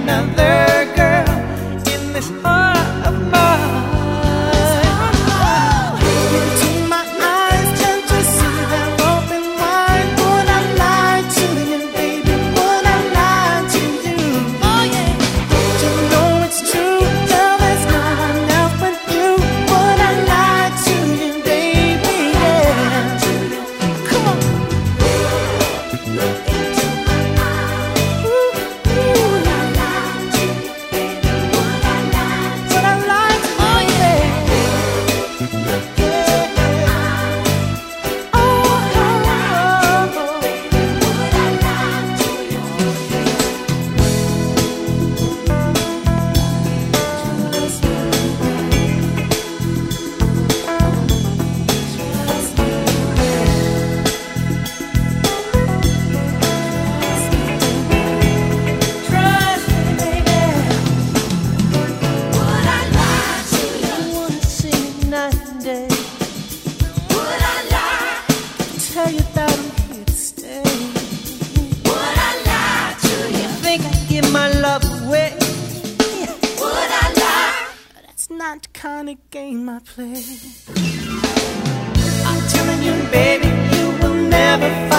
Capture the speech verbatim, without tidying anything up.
another girl in this heart of mine. Into my eyes, can't you see they're open wide? Would I lie to you, baby? Would I lie to you? Oh yeah. Don't you know it's true? Girl, there's no one else but you. Would I lie to you, baby? Yeah. Come on. Look into my eyes. Ooh, ooh. Would I lie to you, baby? Would I lie to you? Would I lie to you? Oh yeah. Look into my eyes. Oh, oh, oh, baby. Would I lie to you? Just me, just me. Trust me, baby. Would I lie to you? I wanna see you night and day. Would I lie? Tell you that I'm here to stay. Would I lie to you? Think I give my love away? Would I lie? That's not the kind of game I play. I'm telling you, baby, you will never find